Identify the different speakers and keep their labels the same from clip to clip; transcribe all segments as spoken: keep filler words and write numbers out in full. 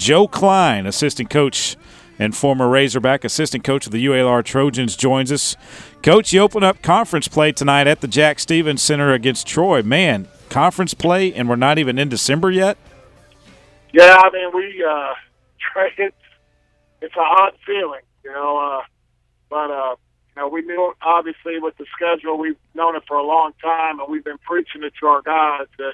Speaker 1: Joe Klein, assistant coach and former Razorback, assistant coach of the U A L R Trojans, joins us. Coach, you open up conference play tonight at the Jack Stevens Center against Troy. Man, conference play, and we're not even in December yet?
Speaker 2: Yeah, I mean, we uh, it's, it's an odd feeling, you know, uh, but, uh, you know, we knew, obviously, with the schedule, we've known it for a long time, and we've been preaching it to our guys that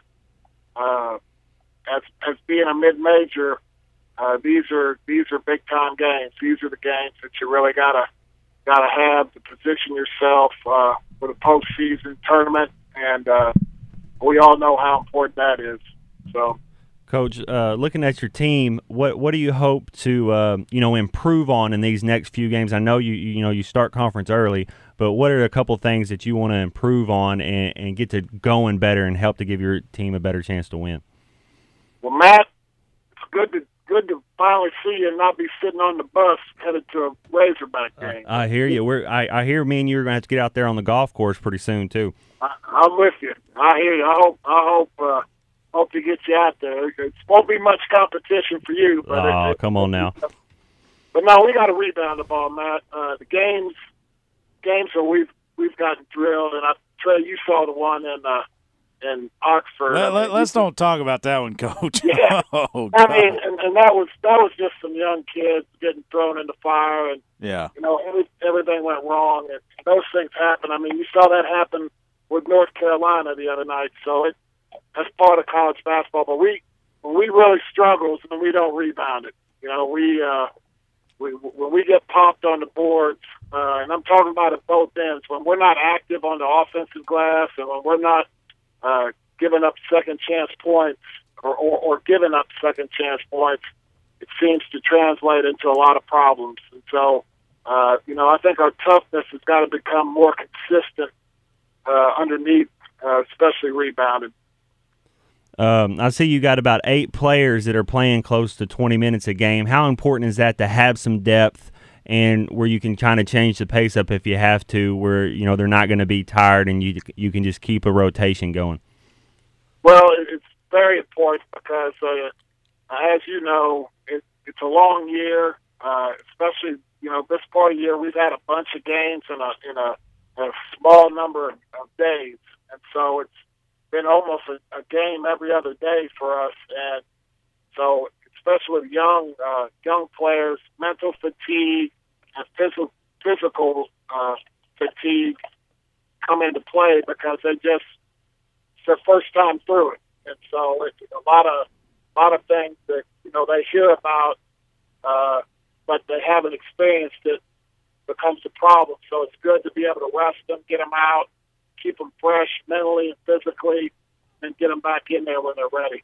Speaker 2: uh, as as being a mid-major, uh, these are these are big-time games. These are the games that you really gotta gotta have to position yourself uh, for the postseason tournament, and uh, we all know how important that is. So.
Speaker 3: Coach, uh, looking at your team, what what do you hope to uh, you know improve on in these next few games? I know you you know you start conference early, but what are a couple things that you want to improve on and, and get to going better and help to give your team a better chance to win?
Speaker 2: Well, Matt, it's good to good to finally see you and not be sitting on the bus headed to a Razorback game.
Speaker 3: Uh, I hear you. We're I, I hear me and you are going to have to get out there on the golf course pretty soon too.
Speaker 2: I, I'm with you. I hear you. I hope I hope. Uh, Hope to get you out there. It won't be much competition for you. But
Speaker 3: oh,
Speaker 2: it,
Speaker 3: come on now.
Speaker 2: But no, we got to rebound the ball, Matt. Uh, the games, games where we've we've gotten drilled, and I Trey, you saw the one in uh, in Oxford.
Speaker 1: Let,
Speaker 2: I mean,
Speaker 1: let's don't talk about that one, Coach.
Speaker 2: Yeah,
Speaker 1: oh,
Speaker 2: I mean, and, and that was that was just some young kids getting thrown in the fire, and
Speaker 1: yeah,
Speaker 2: you know, every, everything went wrong, and those things happen. I mean, you saw that happen with North Carolina the other night, so it. That's part of college basketball, but we when we really struggle is when we don't rebound it. You know, we uh, we when we get popped on the boards, uh, and I'm talking about at both ends. When we're not active on the offensive glass, and when we're not uh, giving up second chance points or, or, or giving up second chance points, it seems to translate into a lot of problems. And so, uh, you know, I think our toughness has got to become more consistent uh, underneath, uh, especially rebounding.
Speaker 3: Um, I see you got about eight players that are playing close to twenty minutes a game. How important is that to have some depth and where you can kind of change the pace up if you have to, where you know they're not going to be tired and you you can just keep a rotation going?
Speaker 2: Well, it's very important because, uh, as you know, it, it's a long year, uh, especially you know this part of the year. We've had a bunch of games in a in a, a small number of days, and so it's been almost a, a game every other day for us, and so especially with young uh, young players, mental fatigue and physical physical uh, fatigue come into play because they just it's their first time through it, and so it's a lot of a lot of things that you know they hear about, uh, but they haven't experienced it becomes a problem. So it's good to be able to rest them, get them out, keep them fresh mentally and physically, and get them back in there when they're ready.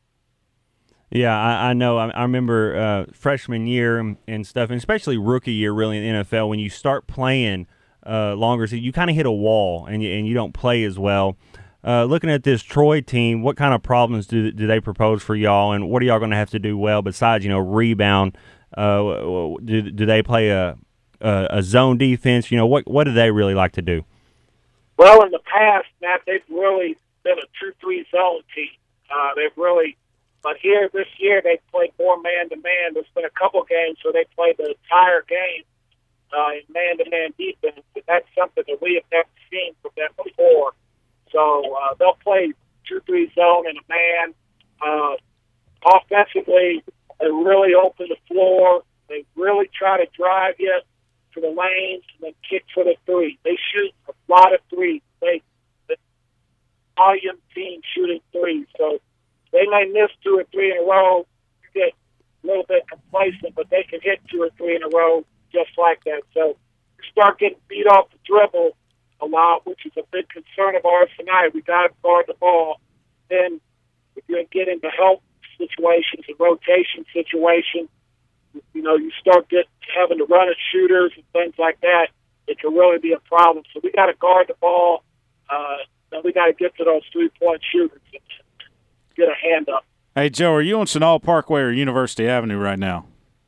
Speaker 3: Yeah, I, I know. I, I remember uh, freshman year and, and stuff, and especially rookie year really in the N F L, when you start playing uh, longer, so you kind of hit a wall and you, and you don't play as well. Uh, looking at this Troy team, what kind of problems do do they propose for y'all, and what are y'all going to have to do well besides, you know, rebound? Uh, do do they play a, a a zone defense? You know, what what do they really like to do?
Speaker 2: Well, in the past, Matt, they've really been a two three zone team. Uh, they've really, but here this year they've played more man to man. There's been a couple games where they played the entire game uh, in man to man defense, and that's something that we have never seen from them before. So uh, they'll play two three zone and a man. Uh, offensively, they really open the floor. They really try to drive you to the lanes and then kick for the three. They shoot a lot of threes. They the volume team shooting threes. So they may miss two or three in a row. You get a little bit complacent, but they can hit two or three in a row just like that. So you start getting beat off the dribble a lot, which is a big concern of ours tonight. We got to guard the ball. Then if you get into help situations and rotation situations, you know, you start get, having to run at shooters and things like that, it can really be a problem. So we got to guard the ball, uh, and we got to get to those three-point shooters and get a hand up.
Speaker 1: Hey, Joe, are you on Chenal Parkway or University Avenue right now?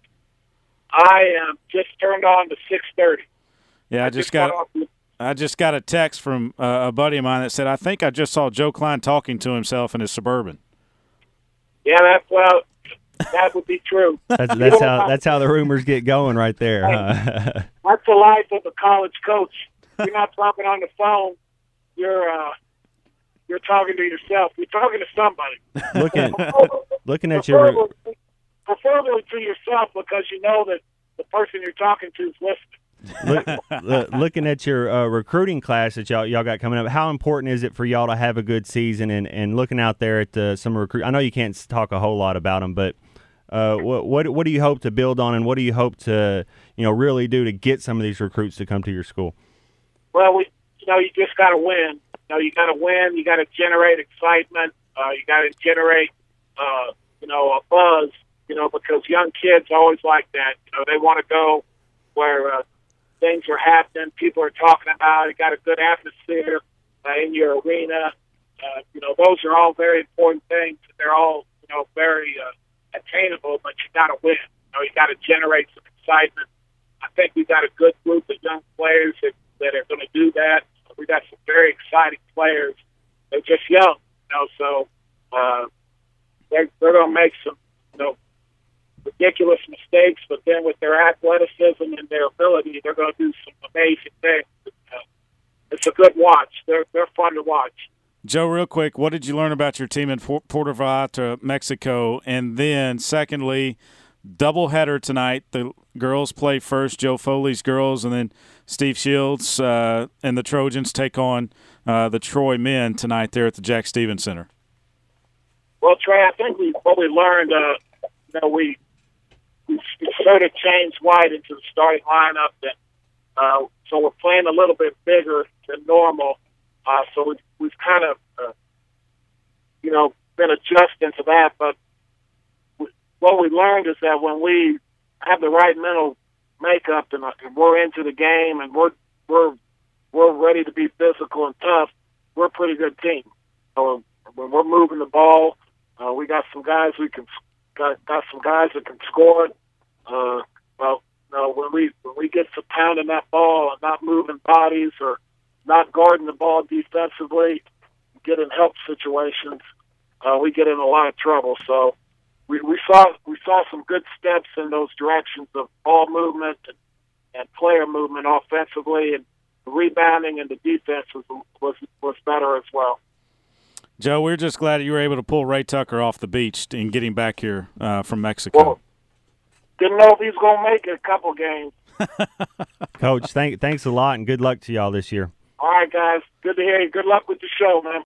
Speaker 2: I um, just turned on to six thirty.
Speaker 1: Yeah, I, I just, just got I just got a text from uh, a buddy of mine that said, I think I just saw Joe Klein talking to himself in his Suburban.
Speaker 2: Yeah, that's, well, That would be true.
Speaker 3: That's, that's how that's how the rumors get going right there. Huh?
Speaker 2: That's the life of a college coach. You're not talking on the phone. You're uh, you're talking to yourself. You're talking to somebody.
Speaker 3: Looking looking at your
Speaker 2: preferably, preferably to yourself, because you know that the person you're talking to is listening.
Speaker 3: Look, look, looking at your uh, recruiting class that y'all y'all got coming up, how important is it for y'all to have a good season? And, and looking out there at uh, some recruit, I know you can't talk a whole lot about them, but uh, what what what do you hope to build on, and what do you hope to you know really do to get some of these recruits to come to your school?
Speaker 2: Well, we you know you just got to win. You know you got to win. You got to generate excitement. Uh, you got to generate uh, you know a buzz. You know because young kids always like that. You know they want to go where uh, things are happening, people are talking about it, got a good atmosphere uh, in your arena. Uh, you know, those are all very important things. They're all, you know, very uh, attainable, but you got to win. You know, you got to generate some excitement. I think we got a good group of young players that, that are going to do that. We got some very exciting players. They're just young, you know, so uh, they're, they're going to make some, you know, ridiculous mistakes, but then with their athleticism and their ability, they're going to do some amazing things. Uh, it's a good watch. They're they're fun to watch.
Speaker 1: Joe, real quick, what did you learn about your team in Puerto Vallarta, Mexico? And then, secondly, doubleheader tonight. The girls play first, Joe Foley's girls, and then Steve Shields uh, and the Trojans take on uh, the Troy men tonight there at the Jack Stevens Center.
Speaker 2: Well, Trey, I think we what we learned, uh, you know, we we sort of changed White into the starting lineup, and uh, so we're playing a little bit bigger than normal. Uh, so we've, we've kind of, uh, you know, been adjusting to that. But we, what we learned is that when we have the right mental makeup and, uh, and we're into the game and we're we're we're ready to be physical and tough, we're a pretty good team. So when we're moving the ball, uh, we got some guys we can. Got, got some guys that can score it. Uh, well, you know, when we when we get to pounding that ball and not moving bodies or not guarding the ball defensively, get in help situations, uh, we get in a lot of trouble. So we, we saw we saw some good steps in those directions of ball movement and, and player movement offensively, and the rebounding and the defense was was, was better as well.
Speaker 1: Joe, we're just glad you were able to pull Ray Tucker off the beach and get him back here uh, from Mexico.
Speaker 2: Well, didn't know if he was going to make it a couple games.
Speaker 3: Coach, thank, thanks a lot, and good luck to y'all this year.
Speaker 2: All right, guys. Good to hear you. Good luck with the show, man.